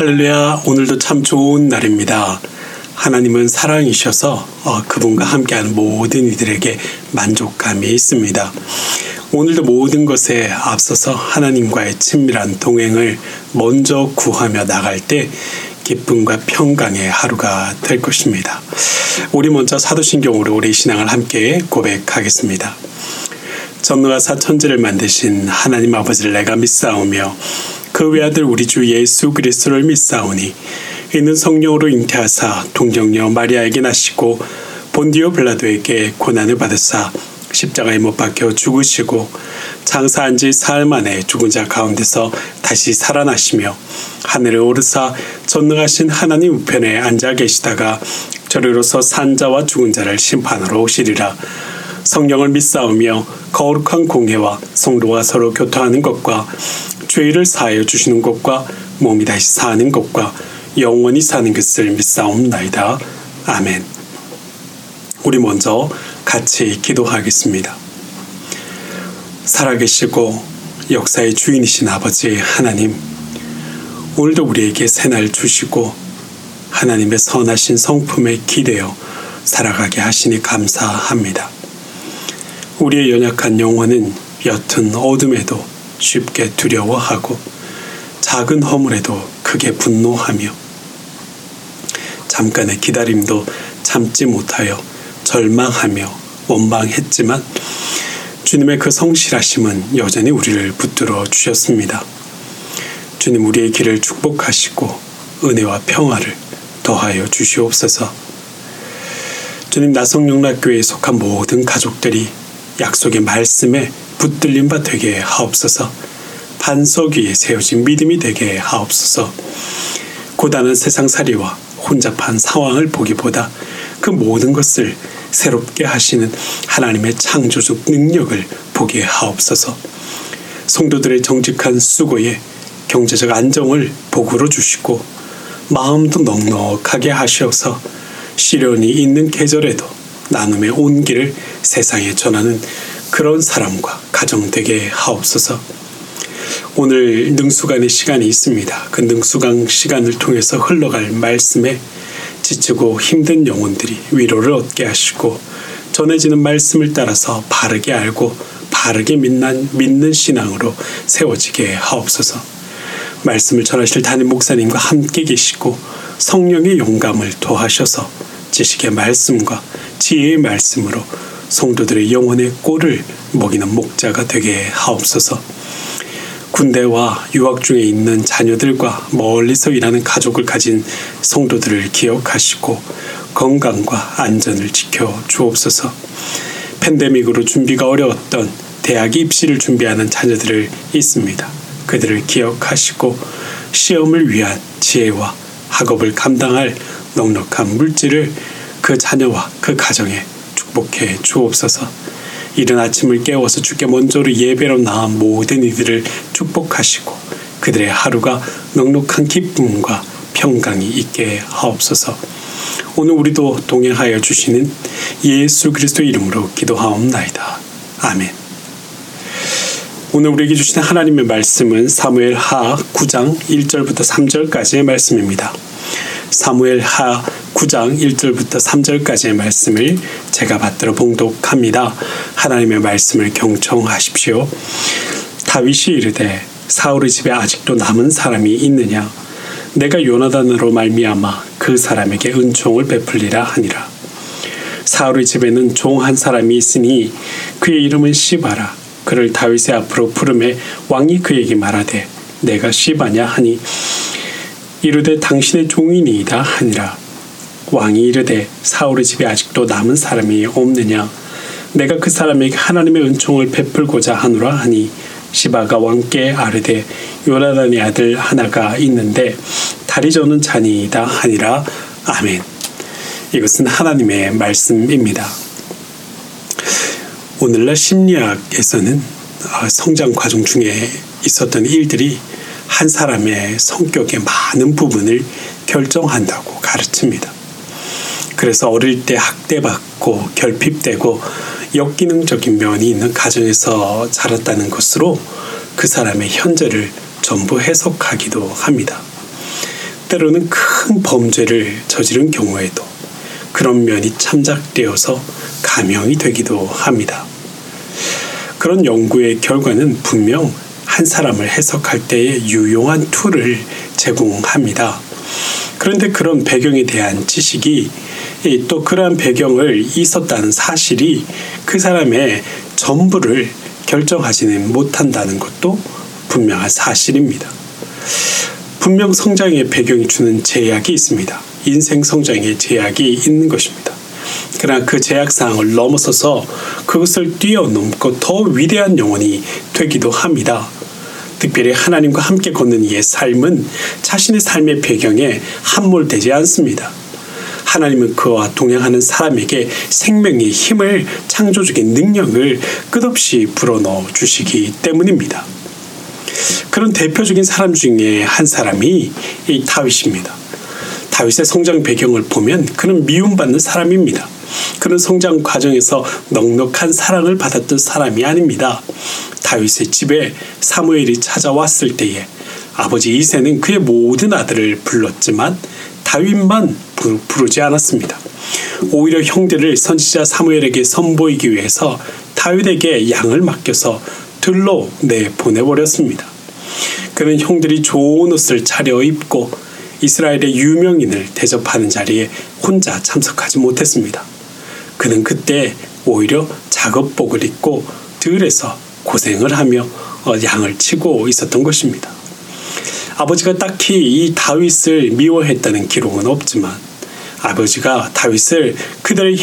할렐루야, 오늘도 참 좋은 날입니다. 하나님은 사랑이셔서 그분과 함께하는 모든 이들에게 만족감이 있습니다. 오늘도 모든 것에 앞서서 하나님과의 친밀한 동행을 먼저 구하며 나갈 때 기쁨과 평강의 하루가 될 것입니다. 우리 먼저 사도신경으로 우리 신앙을 함께 고백하겠습니다. 전능하사 천지를 만드신 하나님 아버지를 내가 믿사오며 그 외아들 우리 주 예수 그리스도를 믿사오니 이는 성령으로 잉태하사 동정녀 마리아에게 나시고 본디오 빌라도에게 고난을 받으사 십자가에 못 박혀 죽으시고 장사한 지 사흘 만에 죽은 자 가운데서 다시 살아나시며 하늘에 오르사 전능하신 하나님 우편에 앉아 계시다가 저리로서 산 자와 죽은 자를 심판하러 오시리라. 성령을 믿사오며 거룩한 공회와 성도가 서로 교통하는 것과 죄를 사하여 주시는 것과 몸이 다시 사는 것과 영원히 사는 것을 믿사옵나이다. 아멘. 우리 먼저 같이 기도하겠습니다. 살아계시고 역사의 주인이신 아버지 하나님, 오늘도 우리에게 새날 주시고 하나님의 선하신 성품에 기대어 살아가게 하시니 감사합니다. 우리의 연약한 영혼은 옅은 어둠에도 쉽게 두려워하고 작은 허물에도 크게 분노하며 잠깐의 기다림도 참지 못하여 절망하며 원망했지만 주님의 그 성실하심은 여전히 우리를 붙들어 주셨습니다. 주님, 우리의 길을 축복하시고 은혜와 평화를 더하여 주시옵소서. 주님, 나성영락교회에 속한 모든 가족들이 약속의 말씀에 붙들린 바 되게 하옵소서. 반석 위에 세워진 믿음이 되게 하옵소서. 고단한 세상살이와 혼잡한 상황을 보기보다 그 모든 것을 새롭게 하시는 하나님의 창조적 능력을 보게 하옵소서. 성도들의 정직한 수고에 경제적 안정을 복으로 주시고 마음도 넉넉하게 하시어서 시련이 있는 계절에도 나눔의 온기를 세상에 전하는 그런 사람과 가정 되게 하옵소서. 오늘 능수간의 시간이 있습니다. 그 능수강 시간을 통해서 흘러갈 말씀에 지치고 힘든 영혼들이 위로를 얻게 하시고 전해지는 말씀을 따라서 바르게 알고 바르게 믿는 신앙으로 세워지게 하옵소서. 말씀을 전하실 담임 목사님과 함께 계시고 성령의 용감을 더하셔서 지식의 말씀과 지혜의 말씀으로 성도들의 영혼의 꼴을 먹이는 목자가 되게 하옵소서. 군대와 유학 중에 있는 자녀들과 멀리서 일하는 가족을 가진 성도들을 기억하시고 건강과 안전을 지켜 주옵소서. 팬데믹으로 준비가 어려웠던 대학 입시를 준비하는 자녀들을 있습니다. 그들을 기억하시고 시험을 위한 지혜와 학업을 감당할 넉넉한 물질을 그 자녀와 그 가정에 축복해 주옵소서. 이른 아침을 깨워서 주께 먼저로 예배로 나온 모든 이들을 축복하시고 그들의 하루가 넉넉한 기쁨과 평강이 있게 하옵소서. 오늘 우리도 동행하여 주시는 예수 그리스도의 이름으로 기도하옵나이다. 아멘. 오늘 우리에게 주시는 하나님의 말씀은 사무엘하 9장 1절부터 3절까지의 말씀입니다. 사무엘하 9장 1절부터 3절까지의 말씀을 제가 받들어 봉독합니다. 하나님의 말씀을 경청하십시오. 다윗이 이르되 사울의 집에 아직도 남은 사람이 있느냐? 내가 요나단으로 말미암아 그 사람에게 은총을 베풀리라 하니라. 사울의 집에는 종 한 사람이 있으니 그의 이름은 시바라. 그를 다윗의 앞으로 부르매 왕이 그에게 말하되 내가 시바냐 하니 이르되 당신의 종이니이다 하니라. 왕이 이르되 사울의 집에 아직도 남은 사람이 없느냐? 내가 그 사람에게 하나님의 은총을 베풀고자 하노라 하니 시바가 왕께 아르되 요나단의 아들 하나가 있는데 다리 저는 자니이다 하니라. 아멘. 이것은 하나님의 말씀입니다. 오늘날 심리학에서는 성장 과정 중에 있었던 일들이 한 사람의 성격의 많은 부분을 결정한다고 가르칩니다. 그래서 어릴 때 학대받고 결핍되고 역기능적인 면이 있는 가정에서 자랐다는 것으로 그 사람의 현재를 전부 해석하기도 합니다. 때로는 큰 범죄를 저지른 경우에도 그런 면이 참작되어서 감형이 되기도 합니다. 그런 연구의 결과는 분명 한 사람을 해석할 때에 유용한 툴을 제공합니다. 그런데 그런 배경에 대한 지식이 또 그러한 배경을 있었다는 사실이 그 사람의 전부를 결정하지는 못한다는 것도 분명한 사실입니다. 분명 성장의 배경이 주는 제약이 있습니다. 인생 성장의 제약이 있는 것입니다. 그러나 그 제약사항을 넘어서서 그것을 뛰어넘고 더 위대한 영혼이 되기도 합니다. 특별히 하나님과 함께 걷는 이의 삶은 자신의 삶의 배경에 함몰되지 않습니다. 하나님은 그와 동행하는 사람에게 생명의 힘을, 창조적인 능력을 끝없이 불어넣어 주시기 때문입니다. 그런 대표적인 사람 중에 한 사람이 이 다윗입니다. 다윗의 성장 배경을 보면 그는 미움받는 사람입니다. 그는 성장 과정에서 넉넉한 사랑을 받았던 사람이 아닙니다. 다윗의 집에 사무엘이 찾아왔을 때에 아버지 이새는 그의 모든 아들을 불렀지만 다윗만 부르지 않았습니다. 오히려 형들을 선지자 사무엘에게 선보이기 위해서 다윗에게 양을 맡겨서 들로 내보내버렸습니다. 그는 형들이 좋은 옷을 차려입고 이스라엘의 유명인을 대접하는 자리에 혼자 참석하지 못했습니다. 그는 그때 오히려 작업복을 입고 들에서 고생을 하며 양을 치고 있었던 것입니다. 아버지가 딱히 이 다윗을 미워했다는 기록은 없지만 아버지가 다윗을 그들의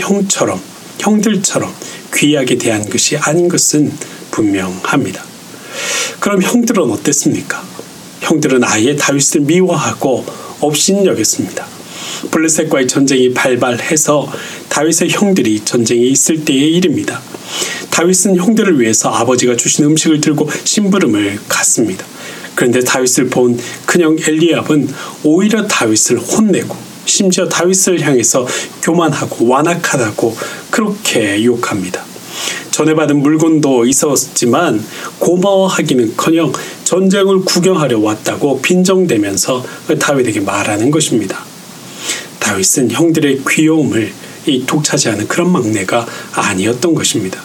형들처럼 귀하게 대한 것이 아닌 것은 분명합니다. 그럼 형들은 어땠습니까? 형들은 아예 다윗을 미워하고 업신여겼습니다. 블레셋과의 전쟁이 발발해서 다윗의 형들이 전쟁에 있을 때의 일입니다. 다윗은 형들을 위해서 아버지가 주신 음식을 들고 심부름을 갔습니다. 그런데 다윗을 본 큰형 엘리압은 오히려 다윗을 혼내고 심지어 다윗을 향해서 교만하고 완악하다고 그렇게 욕합니다. 전해받은 물건도 있었지만 고마워하기는커녕 전쟁을 구경하려 왔다고 빈정대면서 다윗에게 말하는 것입니다. 다윗은 형들의 귀여움을 독차지하는 그런 막내가 아니었던 것입니다.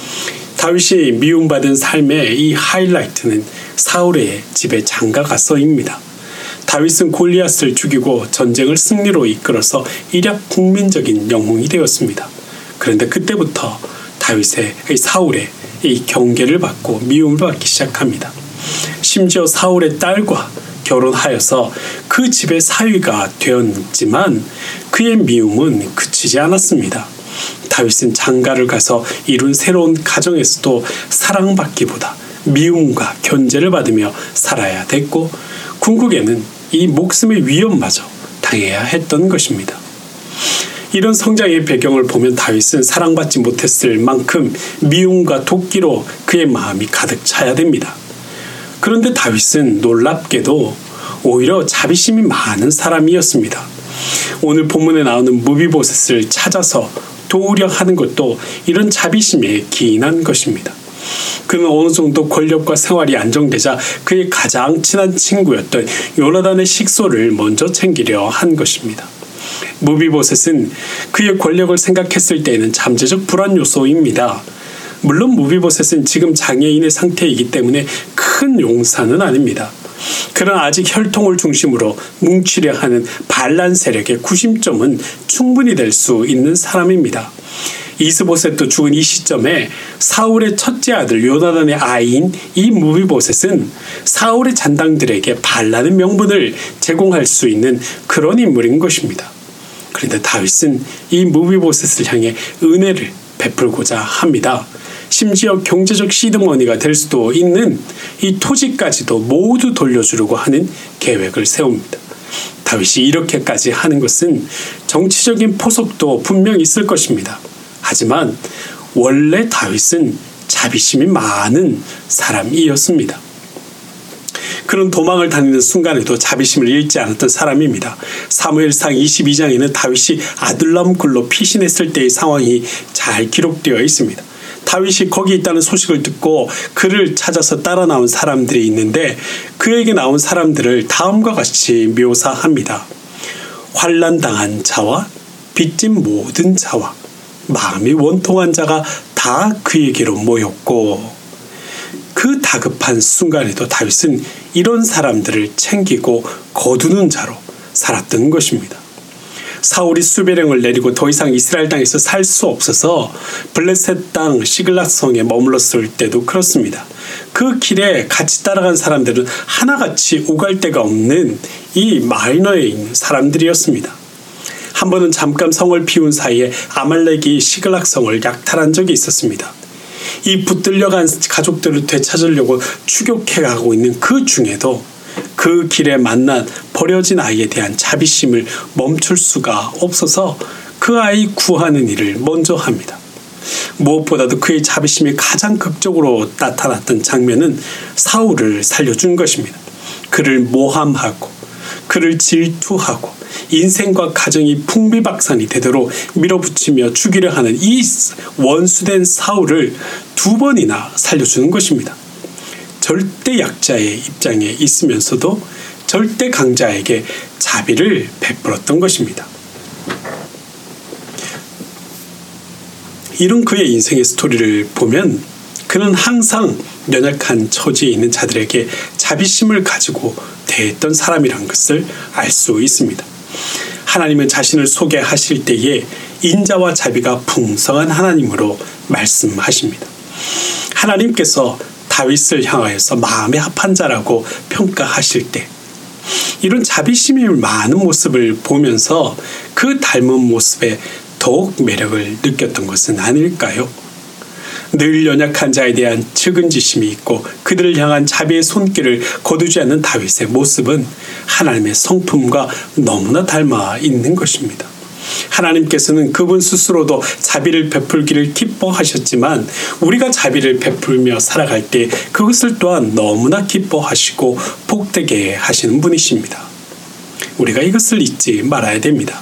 다윗이 미움받은 삶의 이 하이라이트는 사울의 집의 장가가 써입니다. 다윗은 골리앗을 죽이고 전쟁을 승리로 이끌어서 일약 국민적인 영웅이 되었습니다. 그런데 그때부터 사울의 이 경계를 받고 미움을 받기 시작합니다. 심지어 사울의 딸과 결혼하여서 그 집의 사위가 되었지만 그의 미움은 그치지 않았습니다. 다윗은 장가를 가서 이룬 새로운 가정에서도 사랑받기보다 미움과 견제를 받으며 살아야 됐고 궁극에는 이 목숨의 위협마저 당해야 했던 것입니다. 이런 성장의 배경을 보면 다윗은 사랑받지 못했을 만큼 미움과 도끼로 그의 마음이 가득 차야 됩니다. 그런데 다윗은 놀랍게도 오히려 자비심이 많은 사람이었습니다. 오늘 본문에 나오는 무비보셋을 찾아서 도우려 하는 것도 이런 자비심에 기인한 것입니다. 그는 어느 정도 권력과 생활이 안정되자 그의 가장 친한 친구였던 요나단의 식소를 먼저 챙기려 한 것입니다. 무비보셋은 그의 권력을 생각했을 때에는 잠재적 불안 요소입니다. 물론 무비보셋은 지금 장애인의 상태이기 때문에 큰 용사는 아닙니다. 그러나 아직 혈통을 중심으로 뭉치려 하는 반란 세력의 구심점은 충분히 될 수 있는 사람입니다. 이스보셋도 죽은 이 시점에 사울의 첫째 아들 요나단의 아이인 이 무비보셋은 사울의 잔당들에게 반란의 명분을 제공할 수 있는 그런 인물인 것입니다. 그런데 다윗은 이 무비보셋을 향해 은혜를 베풀고자 합니다. 심지어 경제적 시드머니가 될 수도 있는 이 토지까지도 모두 돌려주려고 하는 계획을 세웁니다. 다윗이 이렇게까지 하는 것은 정치적인 포석도 분명 있을 것입니다. 하지만 원래 다윗은 자비심이 많은 사람이었습니다. 그런 도망을 다니는 순간에도 자비심을 잃지 않았던 사람입니다. 사무엘상 22장에는 다윗이 아둘람 굴로 피신했을 때의 상황이 잘 기록되어 있습니다. 다윗이 거기 있다는 소식을 듣고 그를 찾아서 따라 나온 사람들이 있는데 그에게 나온 사람들을 다음과 같이 묘사합니다. 환난당한 자와 빚진 모든 자와 마음이 원통한 자가 다 그에게로 모였고, 그 다급한 순간에도 다윗은 이런 사람들을 챙기고 거두는 자로 살았던 것입니다. 사울이 수배령을 내리고 더 이상 이스라엘 땅에서 살 수 없어서 블레셋 땅 시글락성에 머물렀을 때도 그렇습니다. 그 길에 같이 따라간 사람들은 하나같이 오갈 데가 없는 이 마이너에 있는 사람들이었습니다. 한 번은 잠깐 성을 비운 사이에 아말렉이 시글락성을 약탈한 적이 있었습니다. 이 붙들려간 가족들을 되찾으려고 추격해가고 있는 그 중에도 그 길에 만난 버려진 아이에 대한 자비심을 멈출 수가 없어서 그 아이 구하는 일을 먼저 합니다. 무엇보다도 그의 자비심이 가장 극적으로 나타났던 장면은 사울을 살려준 것입니다. 그를 모함하고 그를 질투하고 인생과 가정이 풍비박산이 되도록 밀어붙이며 죽이려 하는 이 원수된 사울을 2번이나 살려주는 것입니다. 절대 약자의 입장에 있으면서도 절대 강자에게 자비를 베풀었던 것입니다. 이런 그의 인생의 스토리를 보면 그는 항상 연약한 처지에 있는 자들에게 자비심을 가지고 대했던 사람이란 것을 알 수 있습니다. 하나님은 자신을 소개하실 때에 인자와 자비가 풍성한 하나님으로 말씀하십니다. 하나님께서 다윗을 향하여서 마음에 합한 자라고 평가하실 때 이런 자비심이 많은 모습을 보면서 그 닮은 모습에 더욱 매력을 느꼈던 것은 아닐까요? 늘 연약한 자에 대한 측은지심이 있고 그들을 향한 자비의 손길을 거두지 않는 다윗의 모습은 하나님의 성품과 너무나 닮아 있는 것입니다. 하나님께서는 그분 스스로도 자비를 베풀기를 기뻐하셨지만 우리가 자비를 베풀며 살아갈 때 그것을 또한 너무나 기뻐하시고 복되게 하시는 분이십니다. 우리가 이것을 잊지 말아야 됩니다.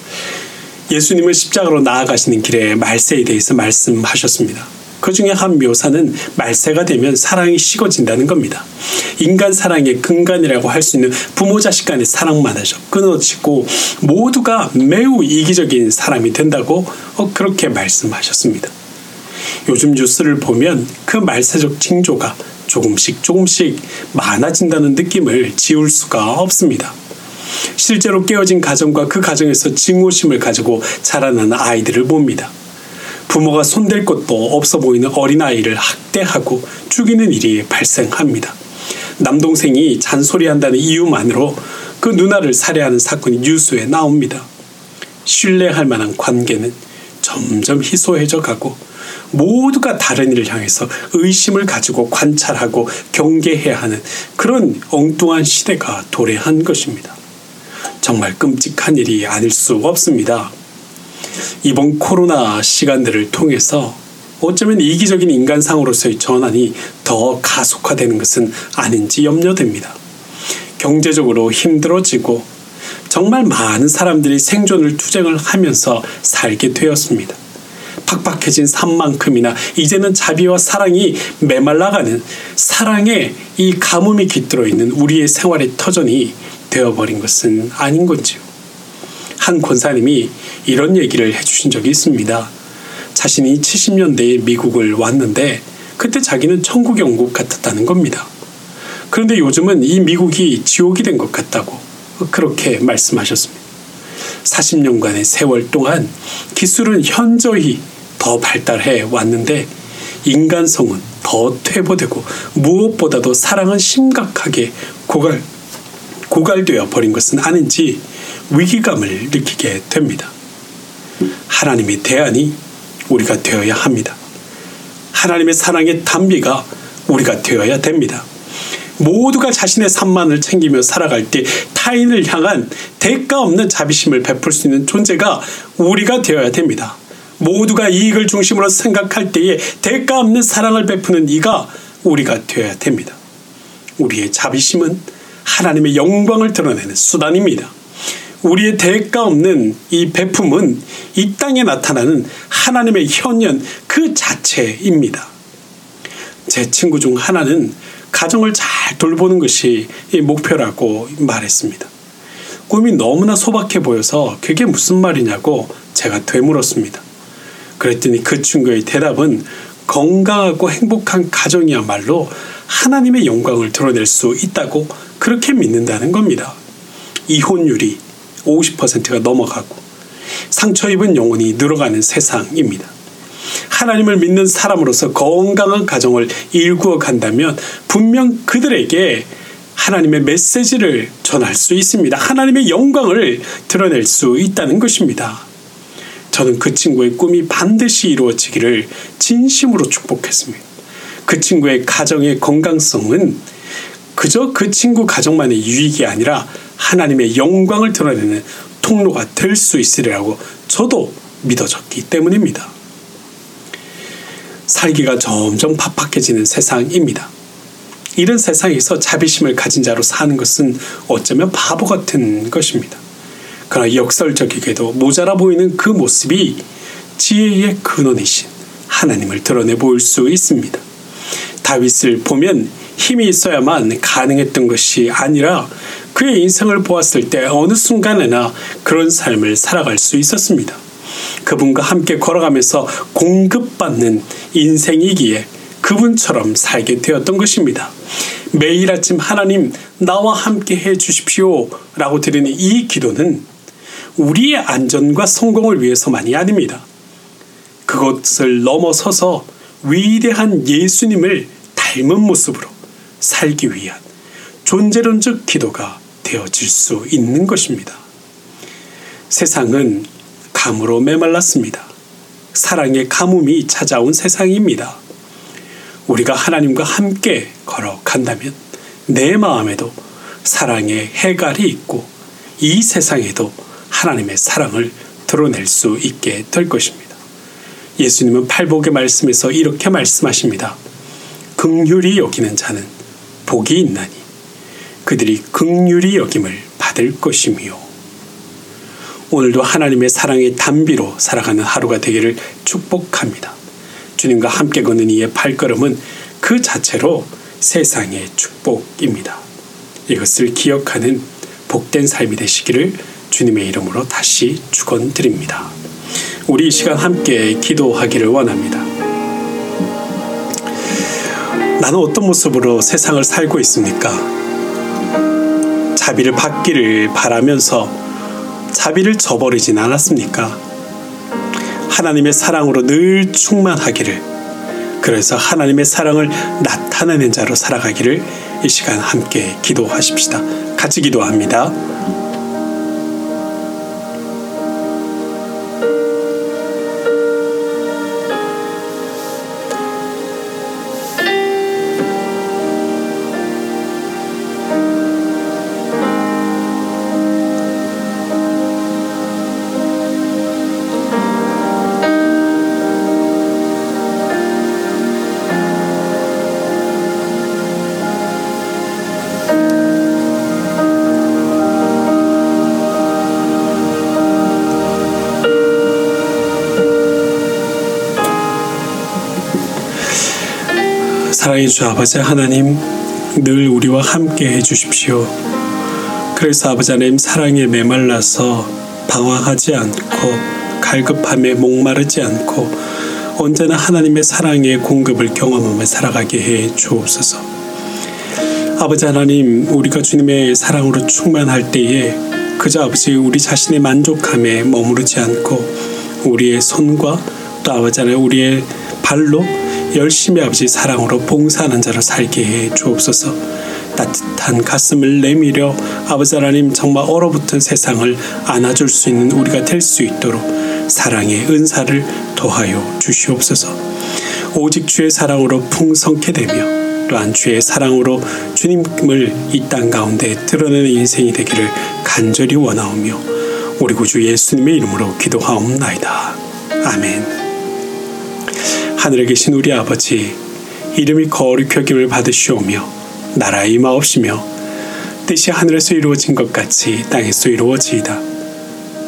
예수님은 십자가로 나아가시는 길에 말세에 대해서 말씀하셨습니다. 그 중에 한 묘사는 말세가 되면 사랑이 식어진다는 겁니다. 인간 사랑의 근간이라고 할 수 있는 부모 자식 간의 사랑마저 끊어지고 모두가 매우 이기적인 사람이 된다고 그렇게 말씀하셨습니다. 요즘 뉴스를 보면 그 말세적 징조가 조금씩 많아진다는 느낌을 지울 수가 없습니다. 실제로 깨어진 가정과 그 가정에서 증오심을 가지고 자라나는 아이들을 봅니다. 부모가 손댈 것도 없어 보이는 어린아이를 학대하고 죽이는 일이 발생합니다. 남동생이 잔소리한다는 이유만으로 그 누나를 살해하는 사건이 뉴스에 나옵니다. 신뢰할 만한 관계는 점점 희소해져 가고 모두가 다른 이를 향해서 의심을 가지고 관찰하고 경계해야 하는 그런 엉뚱한 시대가 도래한 것입니다. 정말 끔찍한 일이 아닐 수 없습니다. 이번 코로나 시간들을 통해서 어쩌면 이기적인 인간상으로서의 전환이 더 가속화되는 것은 아닌지 염려됩니다. 경제적으로 힘들어지고 정말 많은 사람들이 생존을 투쟁을 하면서 살게 되었습니다. 팍팍해진 삶만큼이나 이제는 자비와 사랑이 메말라가는 사랑의 이 가뭄이 깃들어 있는 우리의 생활의 터전이 되어버린 것은 아닌 건지요. 한 권사님이 이런 얘기를 해주신 적이 있습니다. 자신이 70년대에 미국을 왔는데 그때 자기는 천국 영국 같았다는 겁니다. 그런데 요즘은 이 미국이 지옥이 된 것 같다고 그렇게 말씀하셨습니다. 40년간의 세월 동안 기술은 현저히 더 발달해 왔는데 인간성은 더 퇴보되고 무엇보다도 사랑은 심각하게 고갈되어 버린 것은 아닌지 위기감을 느끼게 됩니다. 하나님의 대안이 우리가 되어야 합니다. 하나님의 사랑의 단비가 우리가 되어야 됩니다. 모두가 자신의 삶만을 챙기며 살아갈 때 타인을 향한 대가 없는 자비심을 베풀 수 있는 존재가 우리가 되어야 됩니다. 모두가 이익을 중심으로 생각할 때에 대가 없는 사랑을 베푸는 이가 우리가 되어야 됩니다. 우리의 자비심은 하나님의 영광을 드러내는 수단입니다. 우리의 대가 없는 이 베품은 이 땅에 나타나는 하나님의 현현 그 자체입니다. 제 친구 중 하나는 가정을 잘 돌보는 것이 이 목표라고 말했습니다. 꿈이 너무나 소박해 보여서 그게 무슨 말이냐고 제가 되물었습니다. 그랬더니 그 친구의 대답은 건강하고 행복한 가정이야말로 하나님의 영광을 드러낼 수 있다고 그렇게 믿는다는 겁니다. 이혼율이 50%가 넘어가고 상처 입은 영혼이 늘어가는 세상입니다. 하나님을 믿는 사람으로서 건강한 가정을 일구어 간다면 분명 그들에게 하나님의 메시지를 전할 수 있습니다. 하나님의 영광을 드러낼 수 있다는 것입니다. 저는 그 친구의 꿈이 반드시 이루어지기를 진심으로 축복했습니다. 그 친구의 가정의 건강성은 그저 그 친구 가정만의 유익이 아니라 하나님의 영광을 드러내는 통로가 될 수 있으리라고 저도 믿어졌기 때문입니다. 살기가 점점 팍팍해지는 세상입니다. 이런 세상에서 자비심을 가진 자로 사는 것은 어쩌면 바보 같은 것입니다. 그러나 역설적이게도 모자라 보이는 그 모습이 지혜의 근원이신 하나님을 드러내 보일 수 있습니다. 다윗을 보면 힘이 있어야만 가능했던 것이 아니라 그의 인생을 보았을 때 어느 순간에나 그런 삶을 살아갈 수 있었습니다. 그분과 함께 걸어가면서 공급받는 인생이기에 그분처럼 살게 되었던 것입니다. 매일 아침 하나님 나와 함께 해 주십시오 라고 드리는 이 기도는 우리의 안전과 성공을 위해서만이 아닙니다. 그것을 넘어서서 위대한 예수님을 닮은 모습으로 살기 위한 존재론적 기도가 되어질 수 있는 것입니다. 세상은 감으로 메말랐습니다. 사랑의 가뭄이 찾아온 세상입니다. 우리가 하나님과 함께 걸어간다면 내 마음에도 사랑의 해갈이 있고 이 세상에도 하나님의 사랑을 드러낼 수 있게 될 것입니다. 예수님은 팔복의 말씀에서 이렇게 말씀하십니다. 긍휼히 여기는 자는 복이 있나니 그들이 긍휼히 여김을 받을 것이며. 오늘도 하나님의 사랑의 단비로 살아가는 하루가 되기를 축복합니다. 주님과 함께 걷는 이의 발걸음은 그 자체로 세상의 축복입니다. 이것을 기억하는 복된 삶이 되시기를 주님의 이름으로 다시 축원드립니다. 우리 이 시간 함께 기도하기를 원합니다. 나는 어떤 모습으로 세상을 살고 있습니까? 자비를 받기를 바라면서 자비를 저버리진 않았습니까? 하나님의 사랑으로 늘 충만하기를, 그래서 하나님의 사랑을 나타내는 자로 살아가기를 이 시간 함께 기도하십시다. 같이 기도합니다. 사랑의 주 아버지 하나님, 늘 우리와 함께 해주십시오. 그래서 아버지 하나님, 사랑에 메말라서 방황하지 않고 갈급함에 목마르지 않고 언제나 하나님의 사랑의 공급을 경험하며 살아가게 해 주옵소서. 아버지 하나님, 우리가 주님의 사랑으로 충만할 때에 그저 아버지 우리 자신의 만족함에 머무르지 않고 우리의 손과 또 아버지 하나님 우리의 발로 열심히 아버지 사랑으로 봉사하는 자로 살게 해 주옵소서. 따뜻한 가슴을 내밀어 아버지 하나님 정말 얼어붙은 세상을 안아줄 수 있는 우리가 될 수 있도록 사랑의 은사를 더하여 주시옵소서. 오직 주의 사랑으로 풍성케 되며 또한 주의 사랑으로 주님을 이 땅 가운데 드러내는 인생이 되기를 간절히 원하오며 우리 구주 예수님의 이름으로 기도하옵나이다. 아멘. 하늘에 계신 우리 아버지, 이름이 거룩히 여김을 받으시오며 나라의 임하옵시며 뜻이 하늘에서 이루어진 것 같이 땅에서 이루어지이다.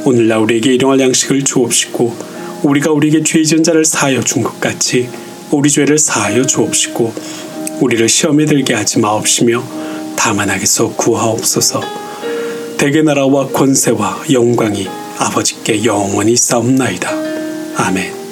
오늘날 우리에게 일용할 양식을 주옵시고 우리가 우리에게 죄 지은 자를 사하여 준 것 같이 우리 죄를 사하여 주옵시고 우리를 시험에 들게 하지 마옵시며 다만 악에서 구하옵소서. 대개 나라와 권세와 영광이 아버지께 영원히 싸움나이다. 아멘.